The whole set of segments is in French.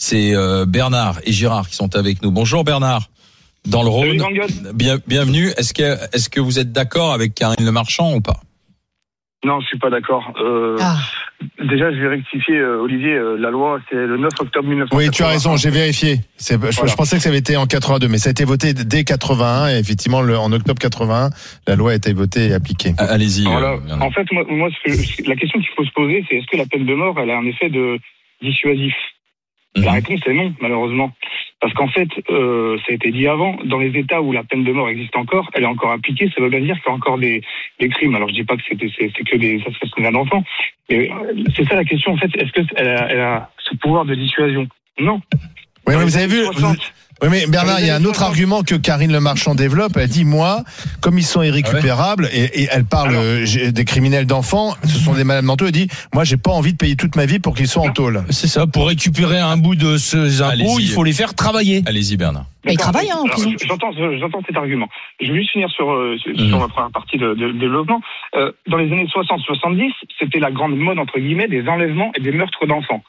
C'est Bernard et Gérard qui sont avec nous. Bonjour Bernard. Dans le Rhône. Bienvenue. Est-ce que vous êtes d'accord avec Karine Le Marchand ou pas? Non, je suis pas d'accord. Déjà, je vais rectifier, Olivier. La loi, c'est le 9 octobre 1981. Oui, tu as raison, j'ai vérifié. Je pensais que ça avait été en 82, mais ça a été voté dès 81. Et effectivement, en octobre 81, la loi a été votée et appliquée. Allez-y. Voilà. En fait, moi, la question qu'il faut se poser, c'est est-ce que la peine de mort, elle a un effet dissuasif? La réponse est non, malheureusement. Parce qu'en fait, ça a été dit avant, dans les États où la peine de mort existe encore, elle est encore appliquée, ça veut bien dire qu'il y a encore des crimes. Alors je dis pas que c'est que des assassinats d'enfants, mais c'est ça la question en fait, est-ce qu'elle a ce pouvoir de dissuasion? Non. Oui, mais vous avez vu... Oui, mais Bernard, il y a un autre argument que Karine Le Marchand développe. Elle dit, moi, comme ils sont irrécupérables, et elle parle des criminels d'enfants, ce sont des malades mentaux, elle dit, moi, j'ai pas envie de payer toute ma vie pour qu'ils soient en tôle. C'est ça, pour récupérer un bout de ces impôts, il faut les faire travailler. Allez-y Bernard. Mais ils travaillent en prison. J'entends cet argument. Je vais juste finir sur la première partie de développement. Dans les années 60-70, c'était la grande mode, entre guillemets, des enlèvements et des meurtres d'enfants.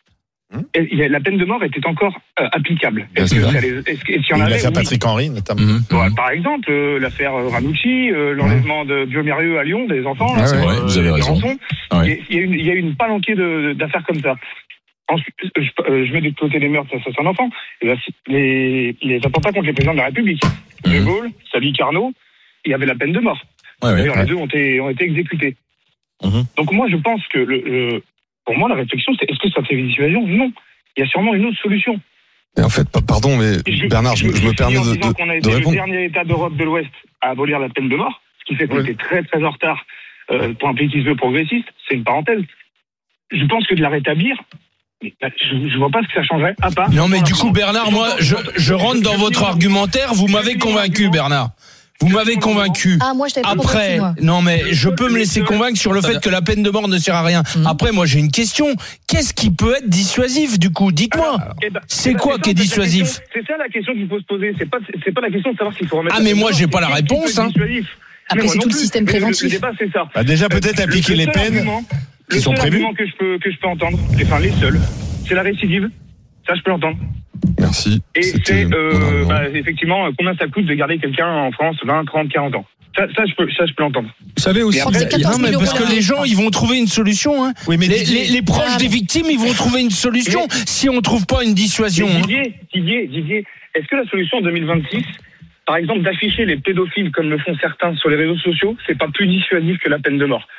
Et la peine de mort était encore applicable. L'affaire Patrick Henry, notamment. Par exemple, l'affaire Ranucci, l'enlèvement de Biomérieux à Lyon, des enfants, vous avez raison. Il y a eu une palanquée d'affaires comme ça. Ensuite, je mets de côté les meurtres d'assassins d'enfants, les attentats contre les présidents de la République. De Gaulle, Sadi Carnot, il y avait la peine de mort. D'ailleurs, les deux ont été exécutés. Donc moi, je pense que pour moi, la réflexion, c'est est-ce que ça fait dissuasion? Non. Il y a sûrement une autre solution. Mais en fait, pardon, mais Bernard, je me permets de qu'on a été le dernier État d'Europe de l'Ouest à abolir la peine de mort, ce qui fait qu'on était très très en retard pour un pays qui se veut progressiste. C'est une parenthèse. Je pense que de la rétablir, je vois pas ce que ça changerait. À part. Non, mais du coup, Bernard, moi, je rentre dans votre argumentaire. Vous m'avez convaincu, Bernard. Vous m'avez convaincu. Moi, je t'avais pas Après, compris, moi. non mais je peux me laisser convaincre sur le fait que la peine de mort ne sert à rien. Après, moi j'ai une question. Qu'est-ce qui peut être dissuasif du coup? Dites-moi. C'est quoi qui est dissuasif? C'est ça la question qu'il faut se poser. C'est pas la question de savoir s'il faut remettre. Ah mais moi j'ai pas la réponse. Après, c'est tout le système préventif. Le débat, c'est ça. Déjà peut-être appliquer les peines qui sont prévues. Le seul argument que je peux entendre, enfin les seuls, c'est la récidive. Ça, je peux l'entendre. Merci. Et c'est effectivement combien ça coûte de garder quelqu'un en France 20, 30, 40 ans. Ça je peux l'entendre. Vous savez aussi. Non mais parce que les gens ils vont trouver une solution. Hein. Oui, mais les proches des victimes ils vont trouver une solution si on trouve pas une dissuasion. Didier, est-ce que la solution en 2026, par exemple d'afficher les pédophiles comme le font certains sur les réseaux sociaux, c'est pas plus dissuasif que la peine de mort?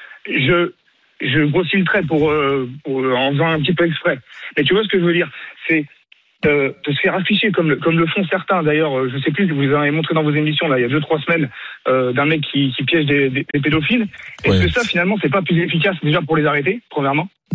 Je grossis le trait pour en faisant un petit peu exprès. Mais tu vois ce que je veux dire, c'est de se faire afficher comme le font certains. D'ailleurs, je sais plus, vous avez montré dans vos émissions là il y a 2-3 semaines d'un mec qui piège des pédophiles. Est-ce que ça finalement c'est pas plus efficace déjà pour les arrêter, premièrement?